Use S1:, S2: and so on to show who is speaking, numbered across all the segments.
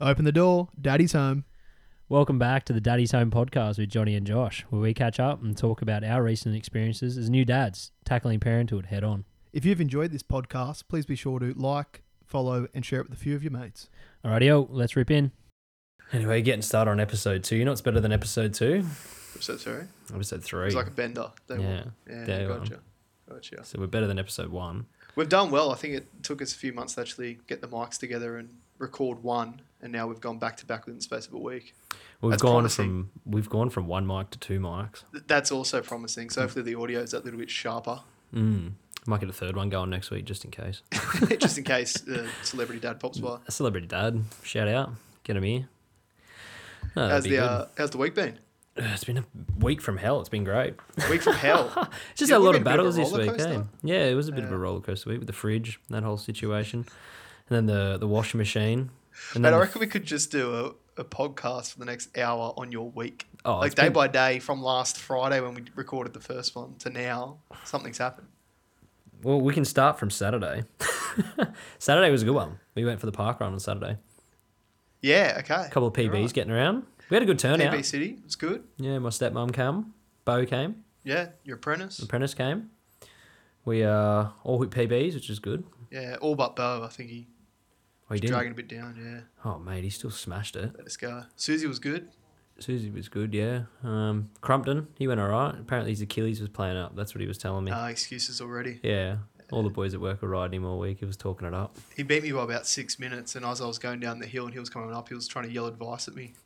S1: Open the door, Daddy's home.
S2: Welcome back to the Daddy's Home podcast with Johnny and Josh, where we catch up and talk about our recent experiences as new dads, tackling parenthood head on.
S1: If you've enjoyed this podcast, please be sure to like, follow, and share it with a few of your mates.
S2: Alrighty, let's rip in. Anyway, getting started on episode 2. You know what's better than episode 2?
S3: Episode 3?
S2: Episode 3.
S3: It's like a bender. Day
S2: Yeah.
S3: one. Yeah,
S2: Day
S3: gotcha. Gotcha.
S2: So we're better than episode 1.
S3: We've done well. I think it took us a few months to actually get the mics together and record one, and now we've gone back to back within the space of a week.
S2: We've
S3: That's
S2: gone
S3: promising.
S2: from 1 mic to 2 mics.
S3: That's also promising. So hopefully the audio is that little bit sharper,
S2: Might get a third one going next week just in case.
S3: just in case celebrity dad pops by.
S2: A celebrity dad, shout out, get him here. Oh, that'd
S3: How's
S2: be good.
S3: how's the week been?
S2: It's been a week from hell. It's been great.
S3: Week from hell.
S2: It's just
S3: Yeah,
S2: a lot
S3: we've
S2: of
S3: been a bit of
S2: battles
S3: a
S2: this week,
S3: rollercoaster.
S2: eh? Yeah, it was a bit of a
S3: Yeah.
S2: roller coaster week with the fridge, that whole situation, and then the washing machine. And
S3: Mate,
S2: then
S3: I reckon we could just do a podcast for the next hour on your week.
S2: Oh,
S3: Like
S2: it's
S3: day
S2: been-
S3: by day from last Friday when we recorded the first one to now, something's happened.
S2: well, we can start from Saturday. Saturday was a good one. We went for the park run on Saturday.
S3: Yeah, okay.
S2: A couple of PBs
S3: Right.
S2: getting around. We had a good turnout.
S3: PB City, it's good.
S2: Yeah, my stepmom came. Bo came.
S3: Yeah, your apprentice.
S2: Apprentice came. We all hit PBs, which is good.
S3: Yeah, all but Bo. I think he
S2: Oh, he
S3: was
S2: didn't.
S3: dragging a bit down. Yeah,
S2: Oh, mate, he still smashed it.
S3: let us go. Susie was good.
S2: Susie was good, yeah. Crumpton, he went all right. Apparently his Achilles was playing up. That's what he was telling me.
S3: Excuses already.
S2: Yeah. All the boys at work were riding him all week. He was talking it up.
S3: He beat me by about 6 minutes, and as I was going down the hill and he was coming up, he was trying to yell advice at me.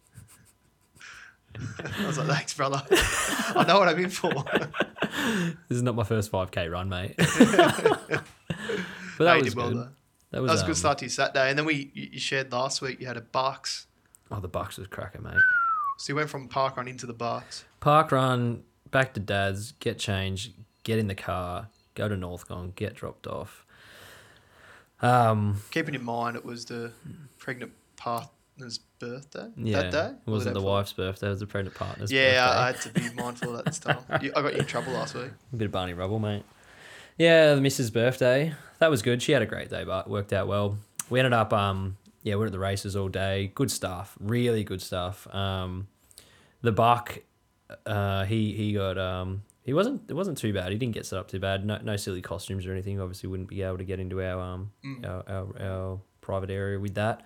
S3: I was like, thanks, brother. I know what I'm in for.
S2: This is not my first 5K run, mate. But that
S3: Hey, you
S2: was
S3: did well,
S2: good.
S3: though.
S2: That
S3: That was a good
S2: um,
S3: start to your Saturday. And then you shared last week, you had a Bucks.
S2: Oh, the Bucks was cracking, mate.
S3: So you went from park run into the Bucks.
S2: Park run, back to Dad's, get changed, get in the car, go to Northgong, get dropped off.
S3: Keeping in mind it was the pregnant partner's birthday
S2: Yeah,
S3: that day.
S2: it
S3: or
S2: wasn't
S3: day
S2: the
S3: before?
S2: wife's birthday, it was the pregnant partner's
S3: Yeah,
S2: birthday.
S3: I had to be mindful of that this time. I got you in trouble last week.
S2: A bit of Barney Rubble, mate. Yeah, the missus' birthday. That was good. She had a great day, but it worked out well. We ended up, we were at the races all day. Good stuff. Really good stuff. The buck, he got, it wasn't too bad. He didn't get set up too bad. No silly costumes or anything. Obviously wouldn't be able to get into our private area with that.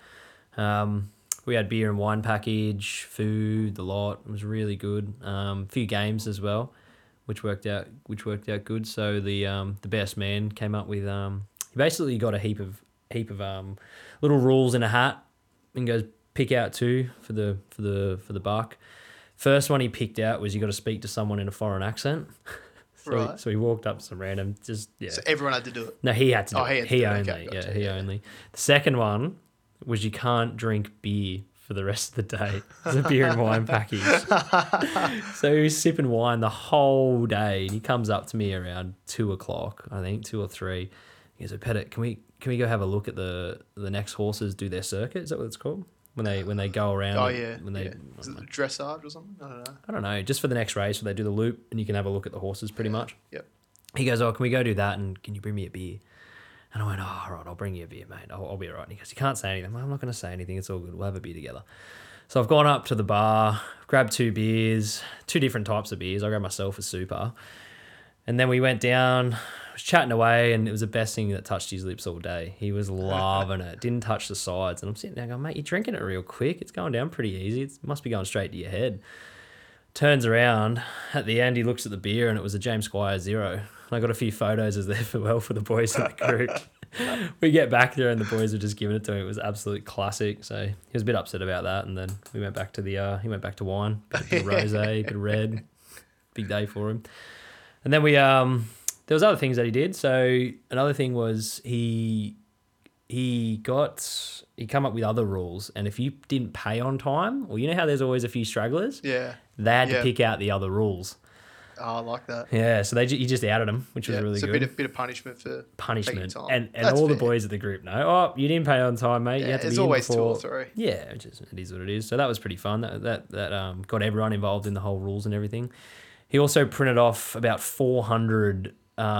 S2: We had beer and wine package, food, the lot. It was really good. Few games as well, which worked out good. So the best man came up with he basically got a heap of little rules in a hat and goes pick out 2 for the buck. First one he picked out was you got to speak to someone in a foreign accent.
S3: Right.
S2: So he walked up to some random
S3: So everyone had to do it.
S2: no, he had to do
S3: Oh,
S2: it.
S3: he had to
S2: He
S3: do it.
S2: only.
S3: Okay, gotcha.
S2: He
S3: Yeah.
S2: only. The second one was you can't drink beer for the rest of the day. It's a beer and wine package. So he was sipping wine the whole day, and he comes up to me around 2:00, I think, 2 or 3. He goes, Pettit, can we go have a look at the next horses do their circuit? Is that what it's called? When they go around.
S3: Oh,
S2: and-
S3: yeah.
S2: When they,
S3: yeah. Is it dressage or something? I don't know.
S2: I don't know, just for the next race where they do the loop and you can have a look at the horses pretty much.
S3: Yep.
S2: He goes, oh, can we go do that? And can you bring me a beer? And I went, oh, all right, I'll bring you a beer, mate. I'll be all right. And he goes, you can't say anything. I'm not going to say anything. It's all good. We'll have a beer together. So I've gone up to the bar, grabbed 2 beers, 2 different types of beers. I grabbed myself a super. And then we went down, was chatting away, and it was the best thing that touched his lips all day. He was loving it. Didn't touch the sides. And I'm sitting there going, mate, you're drinking it real quick. It's going down pretty easy. It must be going straight to your head. Turns around. At the end, he looks at the beer, and it was a James Squire Zero. And I got a few photos as there for the boys in the group. We get back there, and the boys were just giving it to him. It was absolute classic. So he was a bit upset about that. And then we went back to he went back to wine, a bit of rosé, a bit of red. Big day for him. And then there was other things that he did. So another thing was he come up with other rules, and if you didn't pay on time, well, you know how there's always a few stragglers.
S3: Yeah.
S2: They had to
S3: Yeah.
S2: pick out the other rules.
S3: Oh, I like that.
S2: Yeah, so he just outed them, which was really
S3: so
S2: good.
S3: a bit of punishment for
S2: Punishment,
S3: taking time.
S2: and
S3: That's
S2: all the
S3: fair.
S2: boys at the group know. Oh, you didn't pay on time, mate. You
S3: Yeah,
S2: had to
S3: there's
S2: be in
S3: always 2
S2: before.
S3: or 3.
S2: Yeah, it is what it is. So that was pretty fun. That got everyone involved in the whole rules and everything. He also printed off about 400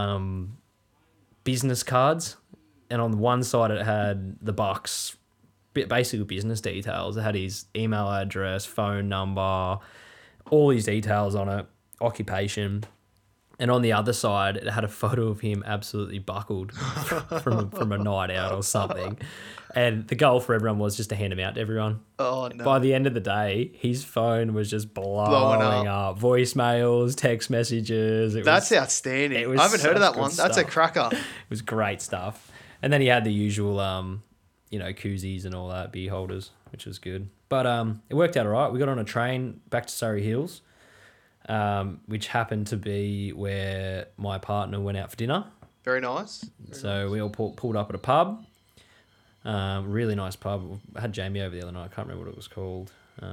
S2: business cards, and on one side it had the Bucks basically business details. It had his email address, phone number, all his details on it, occupation. And on the other side, it had a photo of him absolutely buckled from a night out or something. And the goal for everyone was just to hand him out to everyone.
S3: Oh, no.
S2: By the end of the day, his phone was just
S3: Blowing
S2: blowing up. Voicemails, text messages.
S3: That's outstanding.
S2: it was
S3: I haven't heard of
S2: such
S3: that one.
S2: good
S3: That's a
S2: stuff.
S3: cracker.
S2: It was great stuff. And then he had the usual, koozies and all that, beer holders, which was good. But it worked out all right. We got on a train back to Surrey Hills, which happened to be where my partner went out for dinner.
S3: Very nice.
S2: So we all pulled up at a pub. Really nice pub. I had Jamie over the other night. I can't remember what it was called.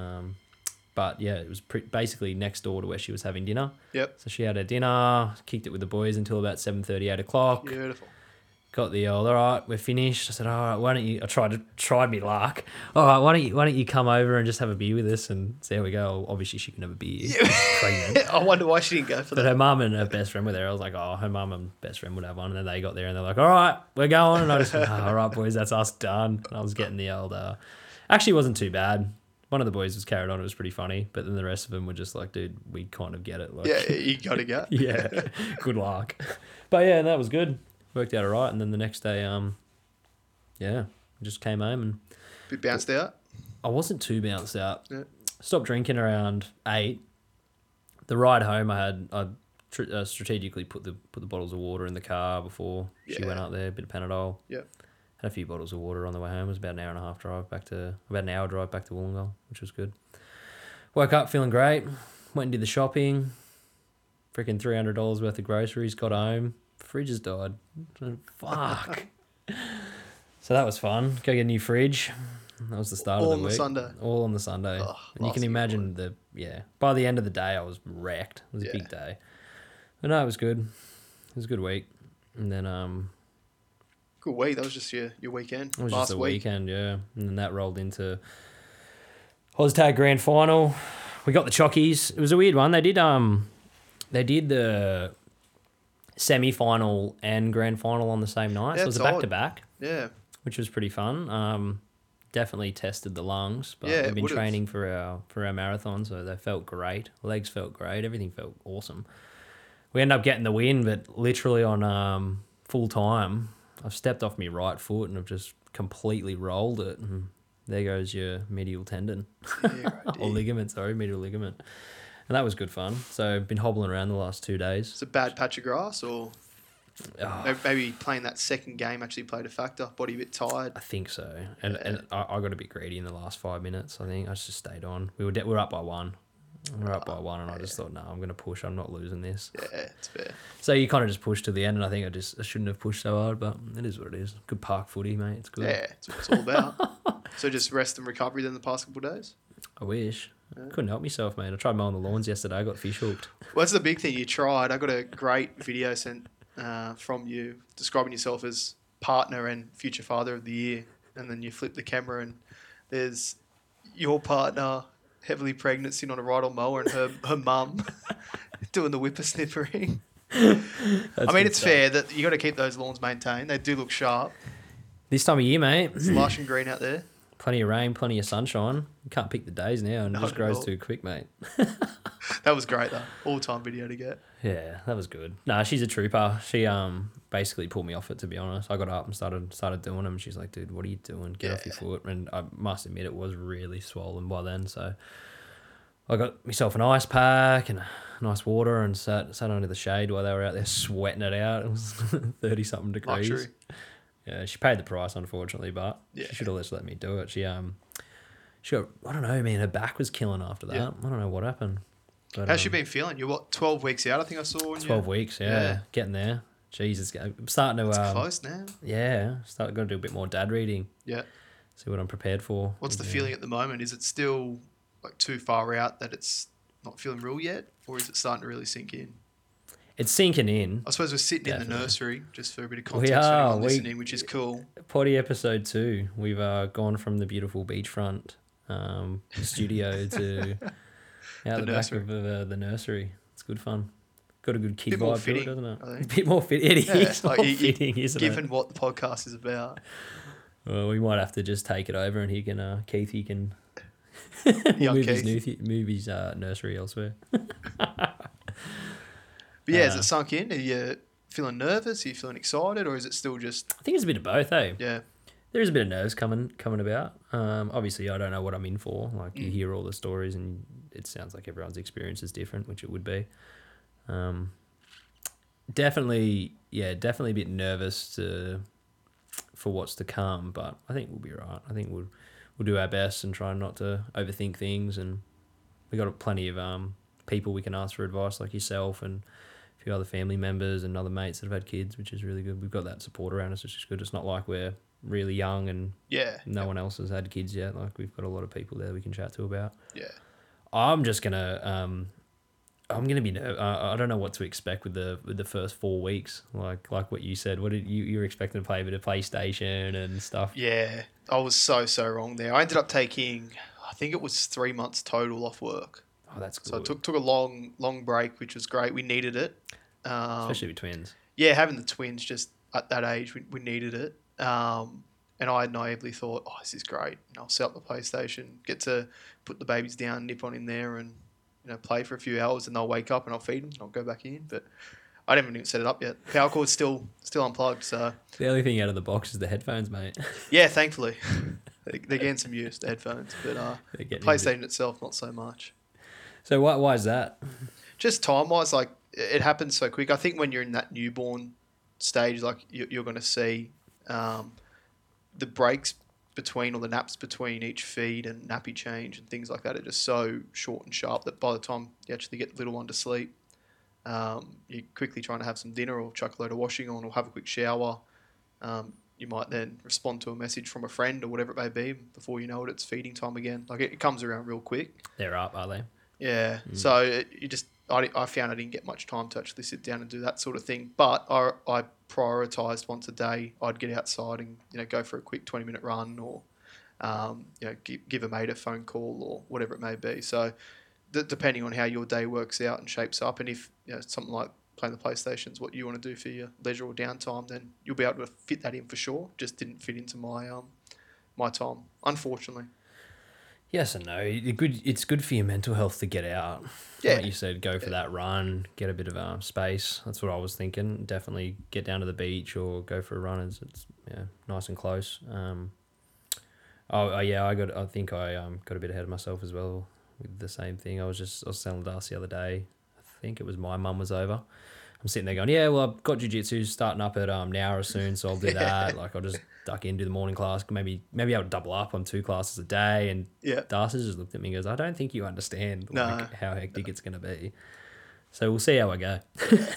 S2: But yeah, it was basically next door to where she was having dinner.
S3: Yep.
S2: So she had her dinner, kicked it with the boys until about 7:30, 8 o'clock.
S3: Beautiful.
S2: Got the old, all right, we're finished. I said, all right, why don't you, I tried me luck. All right, why don't you come over and just have a beer with us, and so there we go. Obviously she can have a beer. Pregnant.
S3: I wonder why she didn't go for
S2: But
S3: that.
S2: her mum and her best friend were there. I was like, oh, her mum and best friend would have one. And then they got there and they're like, all right, we're going. And I just went, all right, boys, that's us done. And I was getting the old, actually it wasn't too bad. One of the boys was carried on. It was pretty funny. But then the rest of them were just like, dude, we kind of get it. Like,
S3: Yeah, you got to go.
S2: yeah, good luck. But yeah, that was good. Worked out all right. And then the next day, we just came home and
S3: Bit bounced out.
S2: I wasn't too bounced out.
S3: Yeah.
S2: Stopped drinking around 8. The ride home, I strategically put the bottles of water in the car before she
S3: Yeah.
S2: went up there. A bit of Panadol.
S3: Yep.
S2: Had a few bottles of water on the way home. It was about an hour drive back to Wollongong, which was good. Woke up feeling great. Went and did the shopping. Freaking $300 worth of groceries. Got home. Fridge has died. Fuck. So that was fun. Go get a new fridge. That was the start
S3: All
S2: of the
S3: on the
S2: week.
S3: Sunday.
S2: All on the Sunday.
S3: Oh,
S2: and you can
S3: last
S2: imagine by the end of the day, I was wrecked. It was a
S3: Yeah.
S2: big day. But no, it was good. It was a good week. And then
S3: Good week. That was just your weekend.
S2: it was
S3: last
S2: just a
S3: week.
S2: weekend, yeah. And then that rolled into OzTag Grand Final. We got the Chockies. It was a weird one. They did the semi-final and grand final on the same night.
S3: Yeah,
S2: So it was a
S3: it's odd.
S2: back-to-back,
S3: Yeah.
S2: which was pretty fun. Definitely tested the lungs, but
S3: Yeah,
S2: we've
S3: it
S2: been
S3: would've.
S2: training for our marathon, so they felt great. Legs felt great. Everything felt awesome. We ended up getting the win, but literally on full time, I've stepped off my right foot and I've just completely rolled it. And there goes your medial tendon
S3: Yeah,
S2: or ligament, medial ligament. And that was good fun. So I've been hobbling around the last 2 days.
S3: It's a bad patch of grass, or
S2: Oh,
S3: maybe playing that second game actually played a factor. Body a bit tired.
S2: I think so. And I got a bit greedy in the last 5 minutes. I think I just stayed on. We were up by 1. We were up by 1, and I just thought, no, I'm going to push. I'm not losing this.
S3: Yeah, it's fair.
S2: So you kind of just push to the end, and I think I shouldn't have pushed so hard, but it is what it is. Good park footy, mate. It's good.
S3: Yeah, it's what it's all about. So just rest and recovery then the past couple of days?
S2: I wish. Couldn't help myself, mate. I tried mowing the lawns yesterday. I got fish hooked.
S3: Well, that's the big thing. You tried. I got a great video sent from you describing yourself as partner and future father of the year. And then you flip the camera and there's your partner heavily pregnant sitting on a ride-on mower and her mum doing the whippersnippering. I mean, it's fair that you got to keep those lawns maintained. They do look sharp.
S2: This time of year, mate,
S3: It's lush and green out there.
S2: plenty of rain, plenty of sunshine. You can't pick the days now, and it
S3: Not
S2: just
S3: at
S2: grows
S3: all.
S2: too quick, mate.
S3: That was great though. All-time video to get.
S2: Yeah, that was good. Nah, she's a trooper. She basically pulled me off it, to be honest. I got up and started doing them. She's like, dude, what are you doing? Get off your foot. And I must admit, it was really swollen by then. So I got myself an ice pack and nice water and sat under the shade while they were out there sweating it out. It was 30-something degrees.
S3: Luxury.
S2: Yeah, she paid the price, unfortunately, but
S3: Yeah.
S2: she should have just let me do it. She got, I don't know, man, her back was killing after that.
S3: Yeah.
S2: I don't know what happened. But,
S3: How's she been feeling? You're 12 weeks out, I think I saw. in
S2: 12
S3: your-
S2: weeks, yeah.
S3: Yeah.
S2: Getting there. Jesus, I'm starting to,
S3: It's close now.
S2: yeah, got to do a bit more dad reading,
S3: Yeah.
S2: see what I'm prepared for.
S3: What's the
S2: Yeah.
S3: feeling at the moment? Is it still like too far out that it's not feeling real yet? Or is it starting to really sink in?
S2: It's sinking in.
S3: I suppose we're sitting in the
S2: Definitely.
S3: nursery, just for a bit of
S2: We
S3: context for
S2: are.
S3: anyone listening, which is cool.
S2: Potty episode 2, we've gone from the beautiful beachfront studio to out the back
S3: nursery.
S2: of the nursery. It's good fun. Got a good kid
S3: Bit more
S2: vibe to it,
S3: fitting,
S2: doesn't it?
S3: I
S2: A
S3: think.
S2: bit more fit. It
S3: Yeah,
S2: is
S3: like
S2: more
S3: you-
S2: fitting, isn't
S3: Given
S2: it?
S3: what the podcast is about.
S2: Well, we might have to just take it over, and he can, Keith, he can
S3: Young
S2: move
S3: Keith.
S2: move his nursery elsewhere.
S3: But yeah, has it sunk in? Are you feeling nervous? Are you feeling excited, or is it still just
S2: I think it's a bit of both, eh?
S3: yeah?
S2: There is a bit of nerves coming about. Obviously, I don't know what I'm in for. Like, you hear all the stories, and it sounds like everyone's experience is different, which it would be. Definitely a bit nervous for what's to come, but I think we'll be right. I think we'll do our best and try not to overthink things, and we got plenty of people we can ask for advice, like yourself and a few other family members and other mates that have had kids, which is really good. We've got that support around us, which is good. It's not like we're really young and
S3: Yeah.
S2: no one else has had kids yet. Like, we've got a lot of people there we can chat to about.
S3: Yeah.
S2: I'm just gonna I'm gonna be I don't know what to expect with the first 4 weeks. Like what you said. What did you were expecting to play a bit of PlayStation and stuff?
S3: Yeah. I was so wrong there. I ended up taking, I think it was 3 months total off work.
S2: Oh, that's good.
S3: So I took a long break, which was great. We needed it.
S2: Especially with twins.
S3: Yeah, having the twins just at that age, we needed it. And I naively thought, oh, this is great. And I'll set up the PlayStation, get to put the babies down, nip on in there, and play for a few hours, and they'll wake up and I'll feed them and I'll go back in. But I haven't even set it up yet. Power cord's still unplugged. So
S2: The only thing out of the box is the headphones, mate.
S3: yeah, thankfully they're getting some use, the headphones. But
S2: They're getting
S3: PlayStation itself, not so much.
S2: So why is that?
S3: Just time wise, like it happens so quick. I think when you're in that newborn stage, like you're going to see the breaks between, or the naps between each feed and nappy change and things like that are just so short and sharp that by the time you actually get the little one to sleep, you're quickly trying to have some dinner or chuck a load of washing on or have a quick shower. You might then respond to a message from a friend or whatever it may be. Before you know it, it's feeding time again. Like it comes around real quick.
S2: They're up, are they?
S3: Yeah. So I found I didn't get much time to actually sit down and do that sort of thing. But I prioritised once a day. I'd get outside and go for a quick 20-minute run, or give a mate a phone call or whatever it may be. So depending on how your day works out and shapes up, and if something like playing the PlayStation is what you want to do for your leisure or downtime, then you'll be able to fit that in for sure. Just didn't fit into my my time, unfortunately.
S2: Yes and no. It's good for your mental health to get out.
S3: Yeah.
S2: Like you said, go for that run, get a bit of space. That's what I was thinking. Definitely get down to the beach or go for a run. It's nice and close. I think I got a bit ahead of myself as well with the same thing. I was telling Darcy the other day. I think it was my mum was over. I'm sitting there going, yeah, well, I've got jiu-jitsu starting up at Nowra soon, so I'll do that. Like, I'll just duck in, do the morning class. Maybe I'll double up on 2 classes a day. And Darcy just looked at me and goes, I don't think you understand how hectic it's going to be. So we'll see how I go.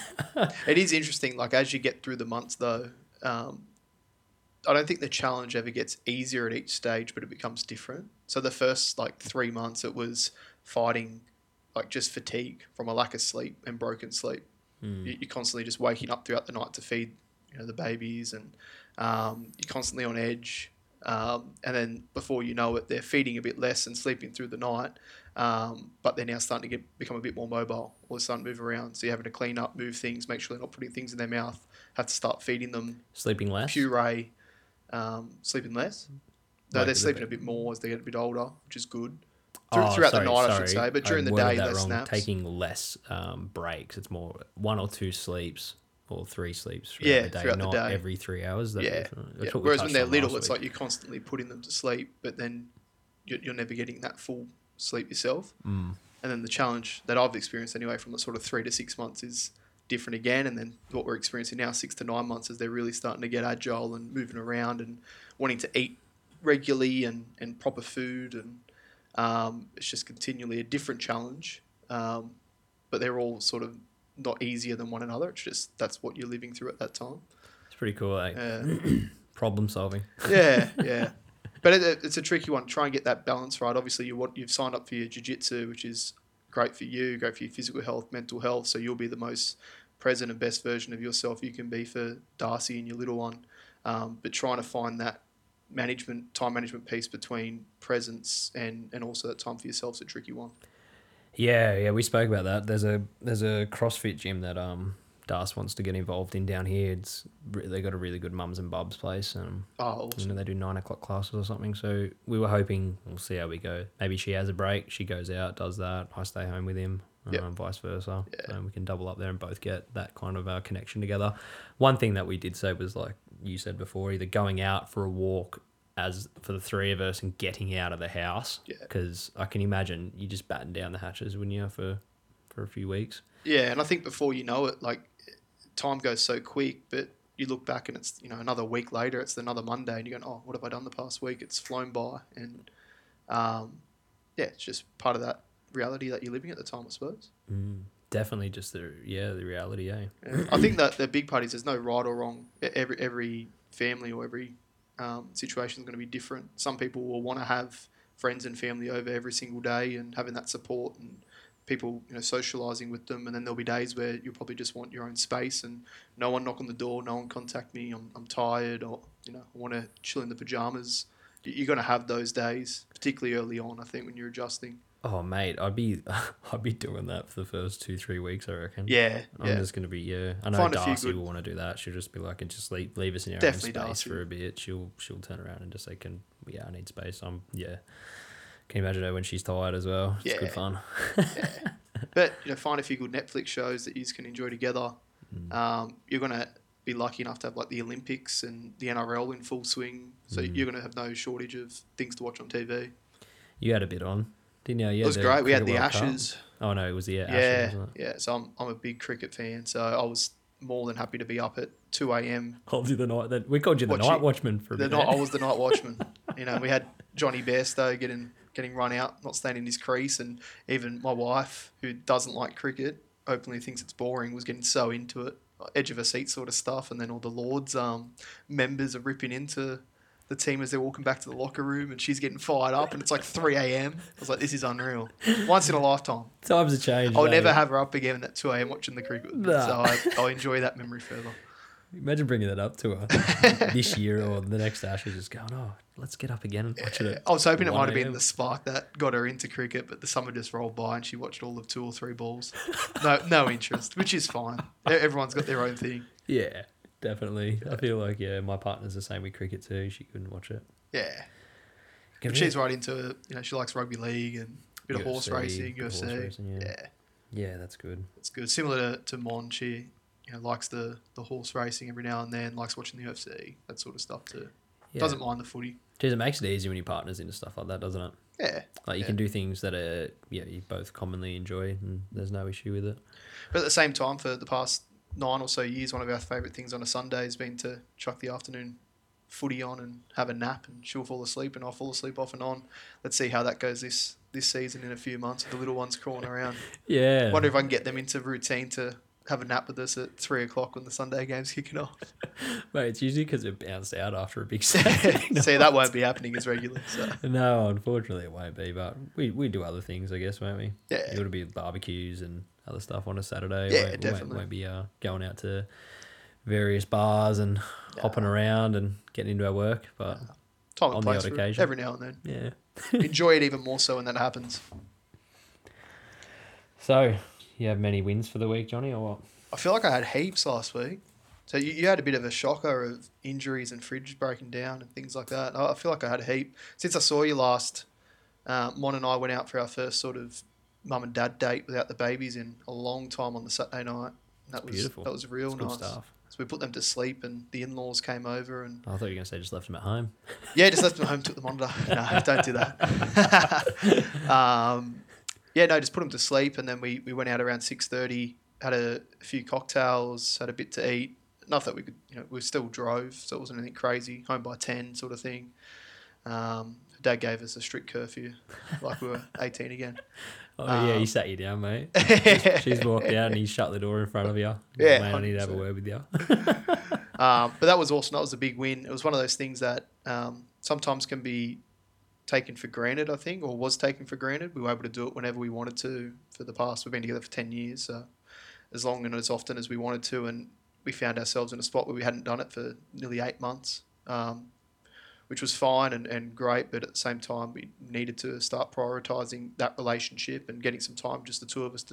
S3: It is interesting. Like, as you get through the months, though, I don't think the challenge ever gets easier at each stage, but it becomes different. So the first 3 months, it was fighting just fatigue from a lack of sleep and broken sleep. You're constantly just waking up throughout the night to feed the babies, and you're constantly on edge. And then before you know it, they're feeding a bit less and sleeping through the night. But they're now starting to become a bit more mobile, or they're starting to move around. So you're having to clean up, move things, make sure they're not putting things in their mouth. Have to start feeding them
S2: Sleeping less?
S3: puree. Sleeping less. No, they're sleeping a bit more as they get a bit older, which is good. Throughout the night, I should say, but during the day, less naps.
S2: Taking less breaks. It's more 1 or 2 sleeps or 3 sleeps throughout the day, not every 3 hours.
S3: Whereas when they're little, it's like you're constantly putting them to sleep, but then you're never getting that full sleep yourself. And then the challenge that I've experienced anyway from the sort of 3 to 6 months is different again. And then what we're experiencing now, 6 to 9 months, is they're really starting to get agile and moving around and wanting to eat regularly and proper food, and it's just continually a different challenge, but they're all sort of not easier than one another. It's just that's what you're living through at that time.
S2: It's pretty cool, problem solving.
S3: Yeah. But it's a tricky one. Try and get that balance right. Obviously, you've signed up for your jiu-jitsu, which is great for you, great for your physical health, mental health, so you'll be the most present and best version of yourself you can be for Darcy and your little one. But trying to find that time management piece between presence and also that time for yourself is a tricky one.
S2: Yeah, we spoke about that. There's a CrossFit gym that Das wants to get involved in down here. They got a really good mums and bubs place.
S3: Oh, awesome.
S2: They do 9 o'clock classes or something. So we were hoping, we'll see how we go. Maybe she has a break, she goes out, does that. I stay home with him, vice versa.
S3: Yeah.
S2: And we can double up there and both get that kind of connection together. One thing that we did say was, like you said before, either going out for a walk as for the three of us and getting out of the house. Because I can imagine you just batten down the hatches, wouldn't you, for a few weeks?
S3: Yeah, and I think before you know it, like, time goes so quick, but you look back and it's, another week later, it's another Monday, and you're going, oh, what have I done the past week? It's flown by. And, it's just part of that reality that you're living at the time, I suppose.
S2: Definitely just the reality, eh?
S3: Yeah. I think that the big parties, there's no right or wrong. Every family or every situation is going to be different. Some people will want to have friends and family over every single day and having that support and people, socialising with them, and then there'll be days where you'll probably just want your own space and no one knock on the door, no one contact me, I'm tired, or I want to chill in the pajamas. You're going to have those days, particularly early on, I think, when you're adjusting.
S2: Oh mate, I'd be doing that for the first 2-3 weeks, I reckon. I'm just gonna be I know
S3: Find
S2: Darcy will want to do that. She'll just be like, and just leave us in our own space
S3: Darcy.
S2: for a bit. She'll turn around and just say, I need space. Can you imagine her when she's tired as well? It's good fun.
S3: But find a few good Netflix shows that you can enjoy together. You're gonna be lucky enough to have like the Olympics and the NRL in full swing, so you're gonna have no shortage of things to watch on TV.
S2: You had a bit on, didn't you?
S3: It was great. We had the Ashes.
S2: Oh no, it was the Ashes. Wasn't it?
S3: Yeah. So I'm a big cricket fan, so I was more than happy to be up at 2 a.m.
S2: Called you the night. We called you the night watchman for a bit.
S3: I was the night watchman. We had Johnny Bairstow getting run out, not staying in his crease, and even my wife, who doesn't like cricket, openly thinks it's boring, was getting so into it, edge of her seat sort of stuff, and then all the Lords members are ripping into the team as they're walking back to the locker room, and she's getting fired up, and it's like 3 a.m. I was like, this is unreal. Once in a lifetime.
S2: Times have changed.
S3: I'll never have her up again at 2 a.m. watching the cricket. So I'll enjoy that memory further.
S2: Imagine bringing that up to her this year or the next Ashes, just going, oh, let's get up again and watch it.
S3: I was hoping it might have been the spark that got her into cricket, but the summer just rolled by and she watched all of 2 or 3 balls. No interest, which is fine. Everyone's got their own thing.
S2: Yeah, definitely. I feel like, my partner's the same with cricket too. She couldn't watch it.
S3: Yeah. But she's right into it. She likes rugby league and a bit of horse racing, UFC.
S2: Horse racing, yeah, that's good.
S3: It's good. Similar to Mon, she likes the horse racing every now and then, likes watching the UFC, that sort of stuff too. Yeah. Doesn't mind the footy.
S2: Jeez, it makes it easy when your partner's into stuff like that, doesn't it?
S3: Yeah.
S2: Like you can do things that you both commonly enjoy and there's no issue with it.
S3: But at the same time, for the past 9 or so years, one of our favourite things on a Sunday has been to chuck the afternoon footy on and have a nap, and she'll fall asleep and I'll fall asleep off and on. Let's see how that goes this season in a few months with the little ones crawling around.
S2: Yeah.
S3: Wonder if I can get them into routine to have a nap with us at 3 o'clock when the Sunday game's kicking off.
S2: Mate, it's usually because it bounced out after a big Saturday.
S3: See, that won't be happening as regularly. So.
S2: No, unfortunately it won't be, but we do other things, I guess, won't we?
S3: Yeah.
S2: It'll be barbecues and other stuff on a Saturday.
S3: Yeah, definitely.
S2: Won't be going out to various bars and hopping around and getting into our work, but
S3: time and
S2: on
S3: place
S2: the odd occasion.
S3: Every now and then.
S2: Yeah.
S3: Enjoy it even more so when that happens.
S2: So, you have many wins for the week, Johnny, or what?
S3: I feel like I had heaps last week. So you had a bit of a shocker of injuries and fridges breaking down and things like that. I feel like I had a heap. Since I saw you last, Mon and I went out for our first sort of mum and dad date without the babies in a long time on the Saturday night. That was beautiful. That was real nice. Good stuff. So we put them to sleep and the in-laws came over. And
S2: I thought you were going to say just left them at home.
S3: Yeah, just left them at home, took the monitor. No, don't do that. Just put them to sleep, and then we went out around 6:30, had a few cocktails, had a bit to eat. Enough that we could, we still drove, so it wasn't anything crazy. Home by 10 sort of thing. Dad gave us a strict curfew, like we were 18 again.
S2: Oh, yeah, he sat you down, mate. She's walked out and he shut the door in front of you.
S3: Yeah,
S2: mate, I need to have a word with you.
S3: But that was awesome. That was a big win. It was one of those things that sometimes can be taken for granted, I think, or was taken for granted. We were able to do it whenever we wanted to for the past. We've been together for 10 years, so as long and as often as we wanted to, and we found ourselves in a spot where we hadn't done it for nearly 8 months, which was fine and great, but at the same time we needed to start prioritising that relationship and getting some time, just the two of us, to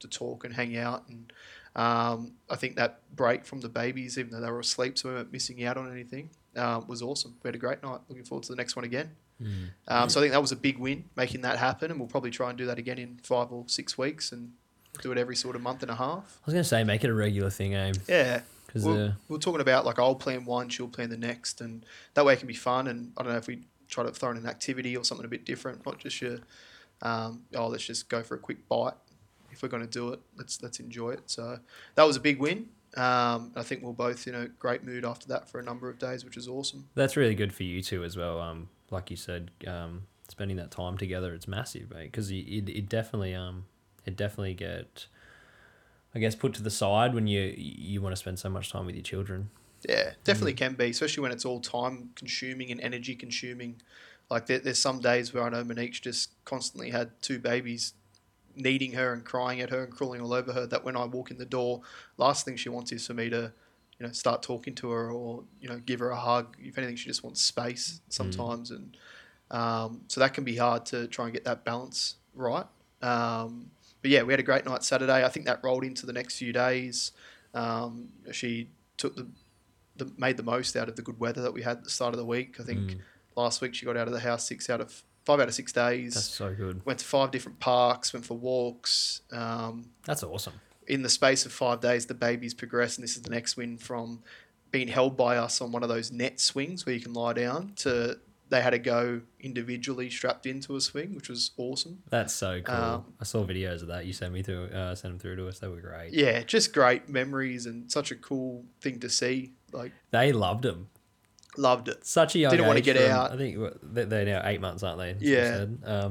S3: to talk and hang out. And I think that break from the babies, even though they were asleep, so we weren't missing out on anything, was awesome. We had a great night. Looking forward to the next one again. So I think that was a big win, making that happen, and we'll probably try and do that again in 5 or 6 weeks and do it every sort of month and a half.
S2: I was going to say, make it a regular thing, Aim.
S3: Yeah.
S2: 'Cause,
S3: We're talking about, like, I'll plan one, she'll plan the next, and that way it can be fun. And I don't know if we try to throw in an activity or something a bit different, not just your, let's just go for a quick bite. If we're going to do it, let's enjoy it. So that was a big win. I think we're both in a great mood after that for a number of days, which is awesome.
S2: That's really good for you two as well. Like you said, spending that time together, it's massive, mate. Because it definitely get, I guess, put to the side when you want to spend so much time with your children.
S3: Yeah, definitely can be, especially when it's all time consuming and energy consuming. Like there's some days where I know Monique's just constantly had 2 babies needing her and crying at her and crawling all over her, that when I walk in the door, last thing she wants is for me to, start talking to her or, give her a hug. If anything, she just wants space sometimes. And so that can be hard to try and get that balance right. But yeah, we had a great night Saturday. I think that rolled into the next few days. She took made the most out of the good weather that we had at the start of the week. I think last week she got out of the house 5 out of 6 days.
S2: That's so good.
S3: Went to 5 different parks, went for walks.
S2: That's awesome.
S3: In the space of 5 days, the baby's progressed, and this is the next win from being held by us on one of those net swings where you can lie down to they had to go individually strapped into a swing, which was awesome.
S2: That's so cool. I saw videos of that. You sent them through to us. They were great.
S3: Yeah, just great memories and such a cool thing to see. Like,
S2: they loved them.
S3: Loved it.
S2: Such a young
S3: Didn't want to
S2: age
S3: get
S2: for 'em.
S3: out.
S2: I think they're now 8 months, aren't they?
S3: Yeah.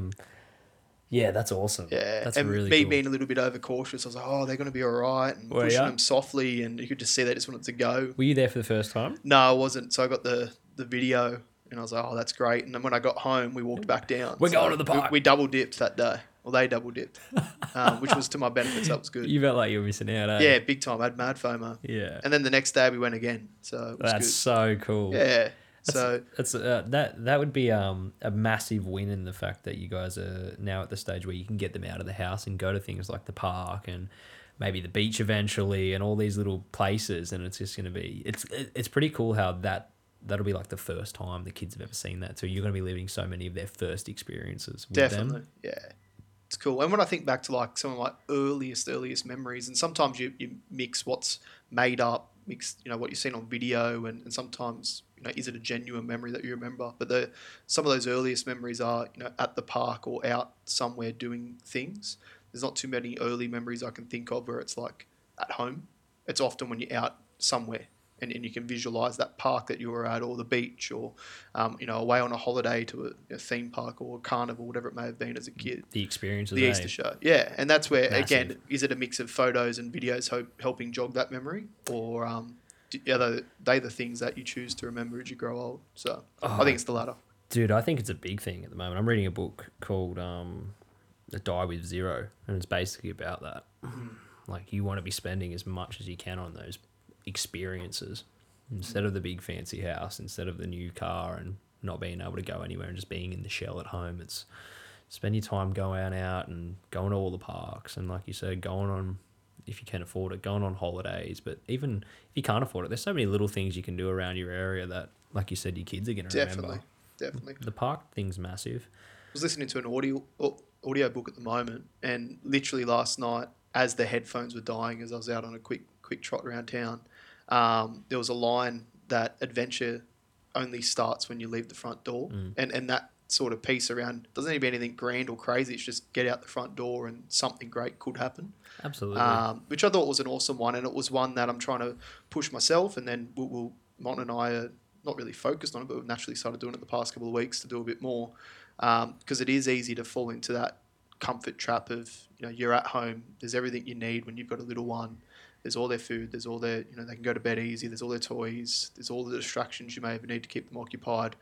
S2: Yeah, that's awesome.
S3: Yeah,
S2: that's
S3: and
S2: really
S3: me
S2: cool.
S3: being a little bit overcautious, I was like, oh, they're going to be all right, and
S2: Well,
S3: pushing
S2: yeah.
S3: them softly, and you could just see they just wanted to go.
S2: Were you there for the first time?
S3: No, I wasn't. So I got the video, and I was like, oh, that's great. And then when I got home, we walked back down.
S2: We're going to the park.
S3: We double dipped that day. Well, they double dipped, which was to my benefit. So that was good.
S2: You felt like you were missing out, eh?
S3: Yeah, big time. I had mad FOMO.
S2: Yeah.
S3: And then the next day we went again. So it was
S2: That's
S3: good.
S2: so cool.
S3: Yeah.
S2: That's that would be a massive win in the fact that you guys are now at the stage where you can get them out of the house and go to things like the park and maybe the beach eventually and all these little places, and it's just going to be it's pretty cool how that'll be like the first time the kids have ever seen that. So you're going to be living so many of their first experiences with
S3: Definitely.
S2: them.
S3: Yeah. It's cool. And when I think back to like some of my earliest memories, and sometimes you mix what's made up, what you've seen on video, and sometimes, is it a genuine memory that you remember? But some of those earliest memories are, at the park or out somewhere doing things. There's not too many early memories I can think of where it's like at home. It's often when you're out somewhere and you can visualize that park that you were at, or the beach, or away on a holiday to a theme park or a carnival, whatever it may have been as a kid.
S2: The experience of
S3: The Easter show. Yeah, and that's where,
S2: Massive.
S3: again, is it a mix of photos and videos helping jog that memory, or are they the things that you choose to remember as you grow old? So I think it's the latter.
S2: Dude, I think it's a big thing at the moment. I'm reading a book called Die with Zero, and it's basically about that. Like, you want to be spending as much as you can on those experiences instead of the big fancy house, instead of the new car, and not being able to go anywhere and just being in the shell at home. It's spend your time going out and going to all the parks, and like you said, going on, if you can afford it, going on holidays. But even if you can't afford it, there's so many little things you can do around your area that, like you said, your kids are going to remember.
S3: Definitely.
S2: The park thing's massive.
S3: I was listening to an audio book at the moment, and literally last night, as the headphones were dying, as I was out on a quick trot around town, there was a line that adventure only starts when you leave the front door, and that sort of piece around doesn't need to be anything grand or crazy. It's just get out the front door and something great could happen.
S2: Absolutely.
S3: Which I thought was an awesome one, and it was one that I'm trying to push myself, and then Mon and I are not really focused on it, but we've naturally started doing it the past couple of weeks to do a bit more, because it is easy to fall into that comfort trap of, you're at home, there's everything you need when you've got a little one. There's all their food, there's all their, they can go to bed easy, there's all their toys, there's all the distractions you may ever need to keep them occupied.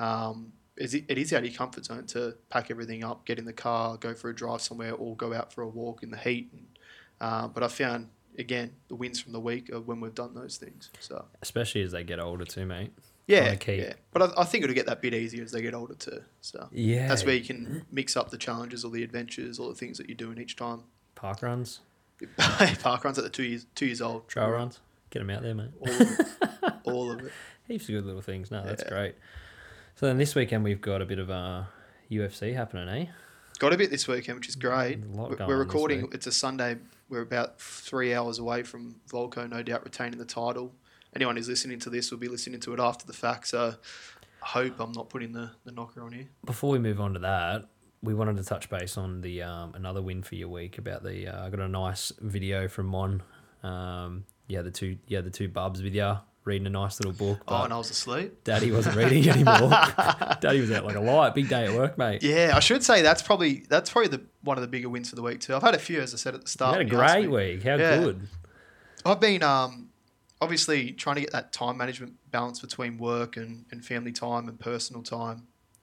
S3: It is out of your comfort zone to pack everything up, get in the car, go for a drive somewhere, or go out for a walk in the heat. But I found, again, the wins from the week are when we've done those things. So
S2: especially as they get older too, mate.
S3: yeah. But I think it'll get that bit easier as they get older too. So
S2: Yeah.
S3: that's where you can mix up the challenges or the adventures or the things that you're doing each time.
S2: Park runs.
S3: Park runs at the 2 years old.
S2: Trail runs. Get them out there, mate.
S3: All of it. All of it.
S2: Heaps of good little things. No, that's
S3: Yeah.
S2: great. So then this weekend we've got a bit of UFC happening, eh?
S3: Got a bit this weekend, which is great.
S2: A lot going
S3: We're
S2: on this
S3: recording.
S2: week.
S3: It's a Sunday. We're about 3 hours away from Volko, no doubt retaining the title. Anyone who's listening to this will be listening to it after the fact. So I hope I'm not putting the knocker on here.
S2: Before we move on to that, we wanted to touch base on the another win for your week about the. I got a nice video from Mon. The two bubs with you reading a nice little book.
S3: Oh, and I was asleep.
S2: Daddy wasn't reading anymore. Daddy was out like a light. Big day at work, mate.
S3: Yeah, I should say that's probably one of the bigger wins for the week too. I've had a few, as I said at the
S2: You
S3: start.
S2: had a
S3: when you asked
S2: great
S3: me.
S2: week. How
S3: Yeah.
S2: good.
S3: I've been obviously trying to get that time management balance between work and family time and personal time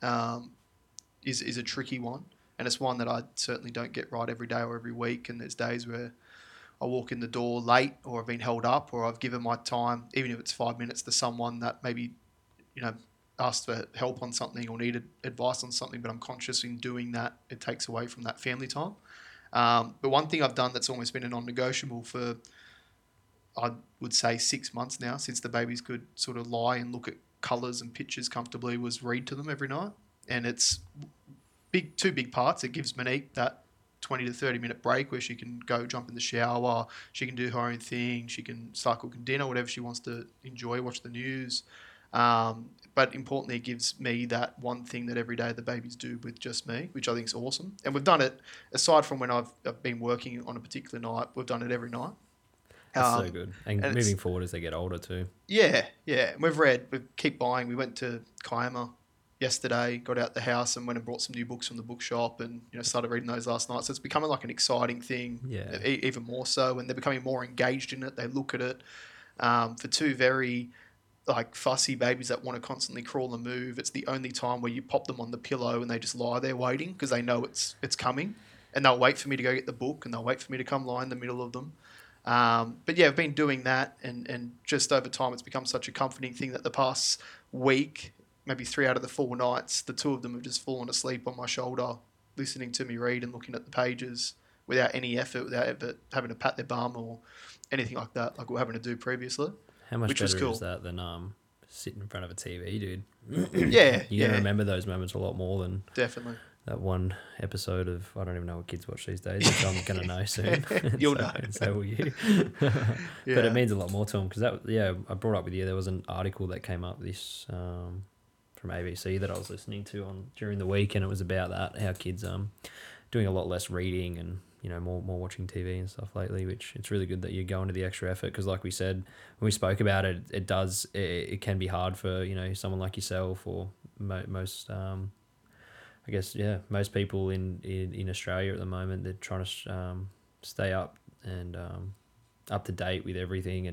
S3: is a tricky one. And it's one that I certainly don't get right every day or every week. And there's days where I walk in the door late or I've been held up or I've given my time, even if it's 5 minutes, to someone that maybe, asked for help on something or needed advice on something, but I'm conscious in doing that, it takes away from that family time. But one thing I've done that's almost been a non-negotiable for, I would say, 6 months now, since the babies could sort of lie and look at colours and pictures comfortably, was read to them every night. And it's two big parts. It gives Monique that 20 to 30 minute break where she can go jump in the shower, she can do her own thing, she can start cooking dinner, whatever she wants to enjoy, watch the news. But importantly, it gives me that one thing that every day the babies do with just me, which I think is awesome. And we've done it, aside from when I've been working on a particular night, we've done it every night.
S2: That's so good. And
S3: and
S2: moving forward as they get older too.
S3: Yeah. And we keep buying. We went to Kiama yesterday, got out the house and went and brought some new books from the bookshop and started reading those last night. So it's becoming like an exciting thing,
S2: Yeah.
S3: Even more so. And they're becoming more engaged in it. They look at it. For two very fussy babies that want to constantly crawl and move, it's the only time where you pop them on the pillow and they just lie there waiting because they know it's coming, and they'll wait for me to go get the book and they'll wait for me to come lie in the middle of them. But yeah, I've been doing that, and just over time it's become such a comforting thing that the past week, maybe 3 out of the 4 nights, the two of them have just fallen asleep on my shoulder, listening to me read and looking at the pages without any effort, without ever having to pat their bum or anything like that, like we were having to do previously.
S2: How much
S3: Which was
S2: better
S3: cool.
S2: is that than sitting in front of a TV, dude?
S3: Yeah,
S2: You're gonna remember those moments a lot more than
S3: definitely.
S2: that one episode of, I don't even know what kids watch these days, which I'm gonna know soon.
S3: You'll
S2: so,
S3: know.
S2: and so will you.
S3: Yeah.
S2: But it means a lot more to them because I brought up with you. There was an article that came up this from ABC that I was listening to during the week, and it was about that, how kids doing a lot less reading and more watching TV and stuff lately, which it's really good that you're going to the extra effort because, like we said when we spoke about it, it can be hard for someone like yourself or most I guess most people in Australia at the moment. They're trying to stay up and up to date with everything,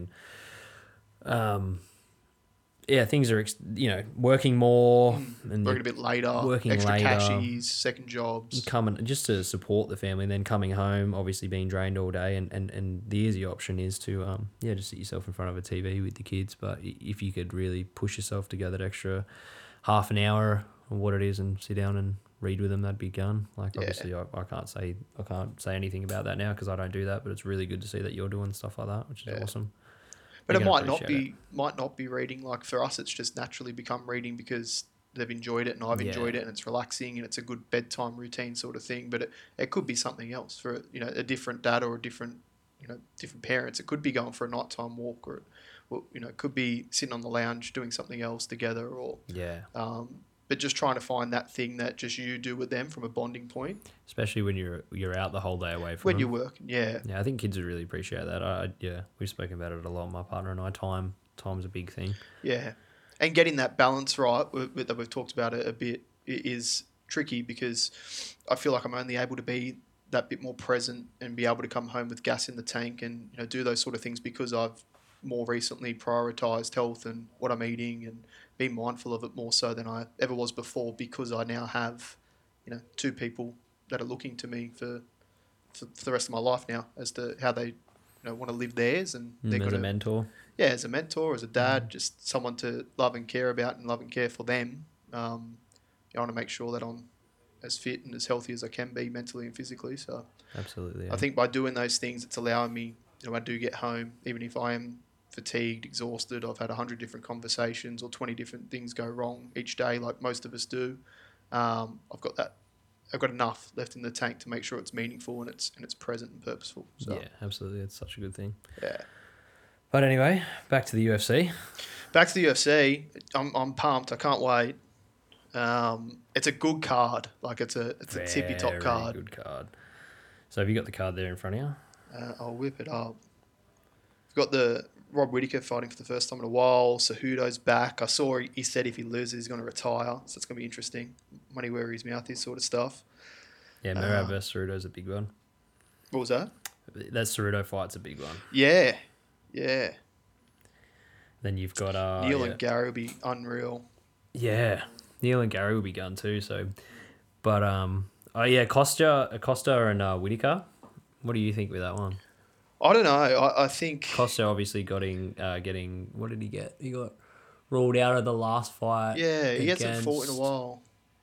S2: and things are working more and
S3: Working a bit later,
S2: working
S3: extra
S2: later.
S3: cashies, second jobs.
S2: coming just to support the family, and then coming home, obviously being drained all day, and the easy option is to just sit yourself in front of a TV with the kids. But if you could really push yourself to go that extra half an hour or what it is and sit down and read with them, that'd be gun. Like obviously I can't say anything about that now because I don't do that, but it's really good to see that you're doing stuff like that, which is awesome.
S3: But
S2: You're
S3: it
S2: gonna
S3: might not be reading. Like for us, it's just naturally become reading because they've enjoyed it and I've enjoyed it, and it's relaxing and it's a good bedtime routine sort of thing. But it could be something else for a different dad or a different different parents. It could be going for a nighttime walk, or it could be sitting on the lounge doing something else together, or but just trying to find that thing that just you do with them from a bonding point.
S2: Especially when you're out the whole day away from
S3: When
S2: them.
S3: you're working, yeah.
S2: Yeah, I think kids would really appreciate that. We've spoken about it a lot. My partner and I, time's a big thing.
S3: Yeah, and getting that balance right that we've talked about it a bit is tricky because I feel like I'm only able to be that bit more present and be able to come home with gas in the tank and do those sort of things because I've more recently prioritised health and what I'm eating and being mindful of it more so than I ever was before because I now have two people that are looking to me for the rest of my life now as to how they want to live theirs, and they're
S2: As
S3: going
S2: a mentor.
S3: yeah, as a mentor, as a dad, just someone to love and care about and love and care for them. I want to make sure that I'm as fit and as healthy as I can be mentally and physically. So
S2: Absolutely.
S3: I think by doing those things, it's allowing me, when I do get home, even if I am fatigued, exhausted, I've had 100 different conversations or 20 different things go wrong each day, like most of us do. I've got enough left in the tank to make sure it's meaningful and it's present and purposeful. So
S2: Yeah, absolutely. It's such a good thing.
S3: yeah.
S2: But anyway, back to the UFC.
S3: Back to the UFC. I'm pumped. I can't wait. It's a good card. Like it's a tippy top
S2: Very
S3: card.
S2: good card. So have you got the card there in front of you?
S3: I'll whip it up. We've got the Rob Whittaker fighting for the first time in a while. Cejudo's back. I saw he said if he loses, he's going to retire. So it's going to be interesting. Money where his mouth is, sort of stuff.
S2: Yeah, Merab versus Cejudo's a big one.
S3: What was that?
S2: That Cejudo fight's a big one.
S3: Yeah.
S2: Then you've got
S3: Neil and Gary will be unreal.
S2: Yeah, Neil and Gary will be gone too. So, but Costa and Whittaker. What do you think with that one?
S3: I don't know. I think
S2: Costa obviously getting what did he get? He got ruled out of the last fight.
S3: he hasn't fought in a while.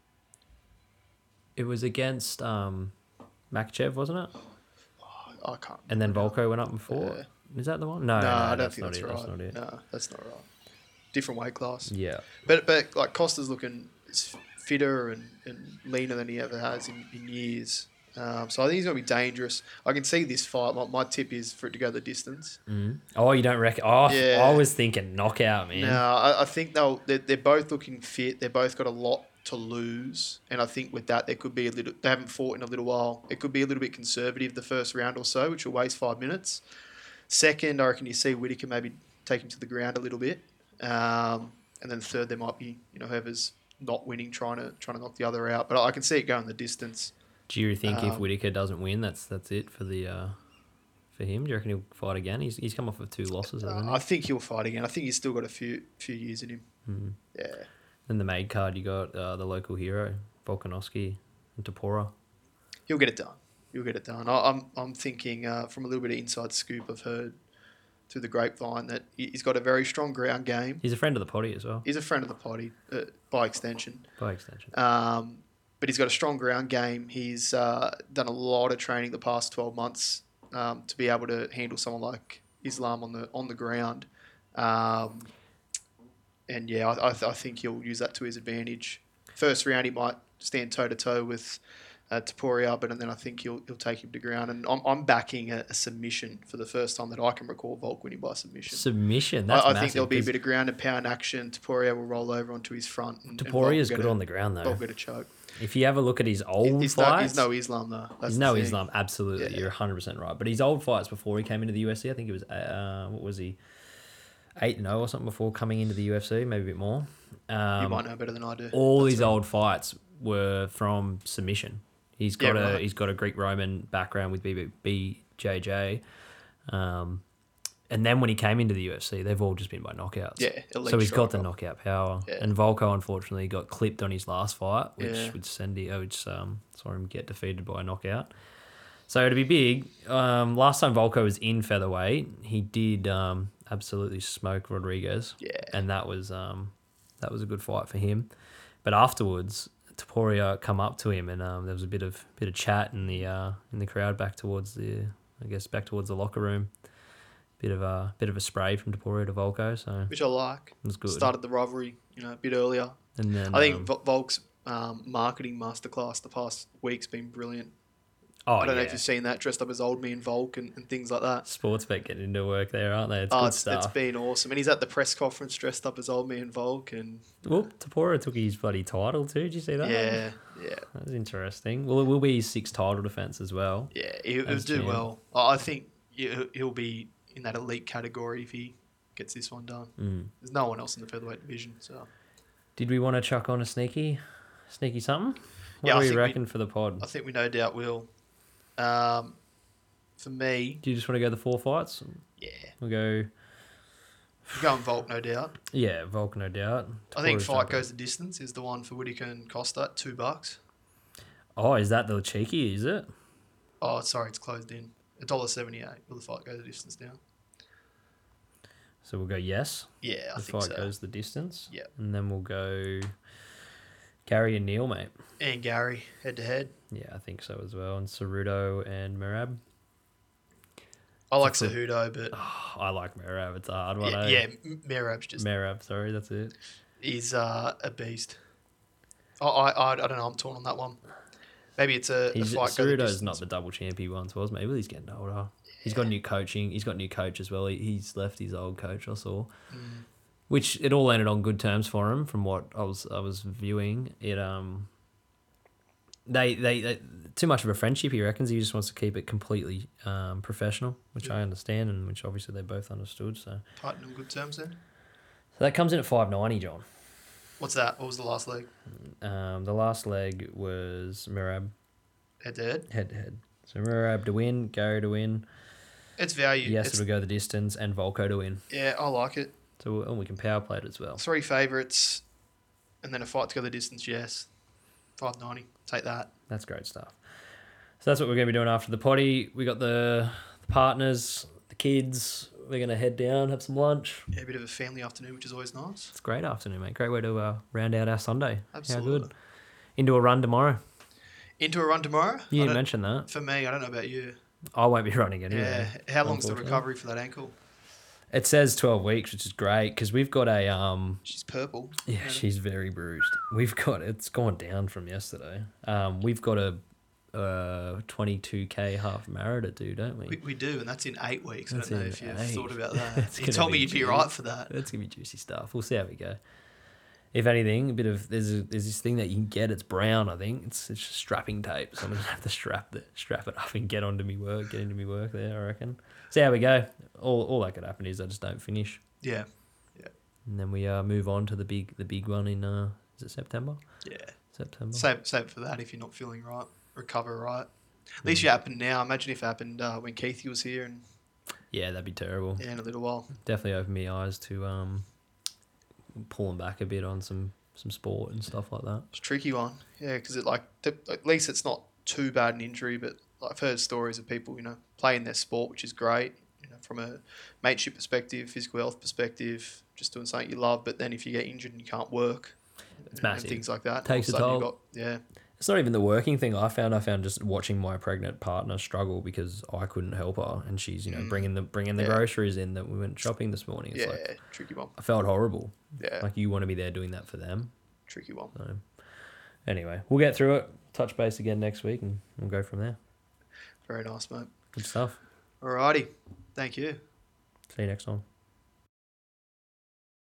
S2: It was against Makhachev, wasn't it?
S3: I can't.
S2: And then Volko went up and fought.
S3: Yeah.
S2: Is that the one? No,
S3: I don't
S2: that's
S3: think
S2: not
S3: that's
S2: it.
S3: right.
S2: That's not it.
S3: No, that's not right. Different weight class.
S2: Yeah.
S3: But like Costa's looking fitter and leaner than he ever has in years. So I think he's going to be dangerous. I can see this fight. My tip is for it to go the distance.
S2: Oh, you don't reckon? Oh,
S3: Yeah.
S2: I was thinking knockout, man.
S3: No, I think they're both looking fit. They've both got a lot to lose, and I think with that there could be they haven't fought in a little while. It could be a little bit conservative the first round or so, which will waste 5 minutes. Second, I reckon you see Whittaker maybe take him to the ground a little bit, and then third there might be whoever's not winning trying to knock the other out. But I can see it going the distance.
S2: Do you think if Whittaker doesn't win, that's it for the for him? Do you reckon he'll fight again? He's come off of 2 losses, hasn't he?
S3: I think he'll fight again. I think he's still got a few years in him. Yeah.
S2: Then the maid card, you got the local hero, Volkanovski and Topuria.
S3: He'll get it done. I'm thinking from a little bit of inside scoop I've heard through the grapevine that he's got a very strong ground game.
S2: He's a friend of the potty as well.
S3: He's a friend of the potty by extension. But he's got a strong ground game. He's done a lot of training the past 12 months to be able to handle someone like Islam on the ground. And yeah, I think he'll use that to his advantage. First round, he might stand toe to toe with Topuria, but then I think he'll take him to ground. And I'm backing a submission for the first time that I can recall Volk winning by submission.
S2: Submission. That's
S3: I think there'll be a bit of ground and pound action. Topuria will roll over onto his front.
S2: Topuria's good on the ground though.
S3: Volk get a choke.
S2: If you have a look at his old fights,
S3: he's no Islam though.
S2: He's no Islam, absolutely. Yeah. You're 100% right. But his old fights before he came into the UFC, I think it was what was he? 8-0 or something before coming into the UFC, maybe a bit more.
S3: You might know better than I do.
S2: All his old fights were from submission. He's got a Greek-Roman background with BJJ. And then when he came into the UFC, they've all just been by knockouts.
S3: Yeah,
S2: so he's got the knockout power.
S3: Yeah.
S2: And Volko, unfortunately, got clipped on his last fight, which would saw him get defeated by a knockout. So to be big, last time Volko was in featherweight, he did absolutely smoke Rodriguez.
S3: Yeah.
S2: And that was a good fight for him. But afterwards, Topuria come up to him, and there was a bit of chat in the crowd back towards the locker room. Bit of a spray from Topuria to Volko, so
S3: which I like.
S2: It was good.
S3: Started the rivalry, a bit earlier.
S2: And then
S3: I think Volk's marketing masterclass the past week's been brilliant. I don't know if you've seen that, dressed up as old me and Volk and things like that.
S2: Sportsbet getting into work there, aren't they? It's good stuff.
S3: It's been awesome. And he's at the press conference dressed up as old me and Volk. And
S2: Topuria took his bloody title too. Did you see that?
S3: Yeah.
S2: That was interesting. Well, it will be his 6th title defense as well.
S3: Yeah, he'll do well. I think he'll be in that elite category if he gets this one done. There's no one else in the featherweight division. So,
S2: did we want to chuck on a sneaky something? What do you reckon for the pod?
S3: I think we no doubt will. For me,
S2: do you just want to go the 4 fights?
S3: Yeah,
S2: we'll go.
S3: We're going Volk, no doubt.
S2: Yeah, Volk, no doubt.
S3: I think fight goes the distance is the one for Whittaker and Costa at $2.
S2: Oh, is that the cheeky? Is it?
S3: Oh, sorry, it's closed in. $1.78. Will the fight go the distance now?
S2: So we'll go yes.
S3: Yeah, I
S2: the
S3: think so.
S2: The fight goes the distance.
S3: Yeah,
S2: and then we'll go Gary and Neil, mate.
S3: And Gary, head to head.
S2: Yeah, I think so as well. And Ceruto and Merab.
S3: I like
S2: It's a-
S3: Cejudo, but
S2: Oh, I like Merab. It's a hard one.
S3: yeah,
S2: eh?
S3: yeah, Merab's just
S2: Merab, sorry, that's it.
S3: he's a beast. I don't know. I'm torn on that one. Maybe it's a
S2: He's
S3: fight. Go the
S2: Ceruto's not
S3: distance.
S2: the double champ he once was. Maybe he's getting older. He's got new coaching. He's got new coach as well. He's left his old coach, I saw.
S3: Mm.
S2: Which it all landed on good terms for him from what I was viewing. It they too much of a friendship, he reckons. He just wants to keep it completely professional, which I understand, and which obviously they both understood. So
S3: Fighting on good terms then.
S2: that comes in at 590, John.
S3: What's that? What was the last leg?
S2: The last leg was Merab
S3: Head to head.
S2: head to head. So Merab to win, Gary to win,
S3: It's value.
S2: Yes
S3: It's,
S2: to go the distance, and Volko to win.
S3: yeah, I like it.
S2: So we can power play it as well.
S3: 3 favourites, and then a fight to go the distance. Yes, 590. Take that.
S2: That's great stuff. So that's what we're going to be doing after the potty. We got the partners, the kids. We're going to head down, have some lunch.
S3: Yeah, a bit of a family afternoon, which is always nice.
S2: It's a great afternoon, mate. Great way to round out our Sunday.
S3: Absolutely.
S2: How good. Into a run tomorrow.
S3: Into a run tomorrow.
S2: You
S3: I
S2: didn't
S3: don't-
S2: mention that.
S3: For me, I don't know about you.
S2: I won't be running anyway.
S3: Yeah. How long's the
S2: unfortunately.
S3: recovery for that ankle?
S2: It says 12 weeks, which is great because we've got a
S3: She's purple.
S2: yeah, she's very bruised. It's gone down from yesterday. We've got a 22K half marathon to do, don't we?
S3: We do, and that's in 8 weeks.
S2: That's
S3: I don't know
S2: in
S3: if you've
S2: 8.
S3: thought about that.
S2: That's
S3: You
S2: gonna
S3: told me
S2: be
S3: you'd be
S2: juicy.
S3: right for that.
S2: That's gonna be juicy stuff. We'll see how we go. If anything, a bit of there's this thing that you can get. It's brown, I think. It's just strapping tape. So I'm gonna have to strap it up and get into me work there. I reckon. See how we go. All that could happen is I just don't finish,
S3: Yeah.
S2: and then we move on to the big one in is it September?
S3: Yeah.
S2: September.
S3: Save it for that if you're not feeling right. Recover right. At
S2: Mm.
S3: least you happened now. Imagine if it happened when Keithy was here and
S2: Yeah, that'd be terrible.
S3: in a little while.
S2: Definitely opened my eyes to pulling back a bit on some sport and stuff like that.
S3: It's a tricky one. Yeah, because at least it's not too bad an injury, but I've heard stories of people, playing their sport, which is great, from a mateship perspective, physical health perspective, just doing something you love. But then if you get injured and you can't work,
S2: It's
S3: and
S2: massive.
S3: things like that,
S2: Takes a
S3: all of sudden
S2: toll.
S3: yeah,
S2: It's not even the working thing. I found just watching my pregnant partner struggle because I couldn't help her, and she's bringing the
S3: Yeah.
S2: groceries in that we went shopping this morning. It's
S3: yeah,
S2: like
S3: tricky one.
S2: I felt horrible.
S3: Yeah,
S2: Like you want to be there doing that for them.
S3: tricky one.
S2: So anyway, we'll get through it. Touch base again next week, and we'll go from there.
S3: Very nice, mate.
S2: Good stuff.
S3: Alrighty, thank you.
S2: See you next time.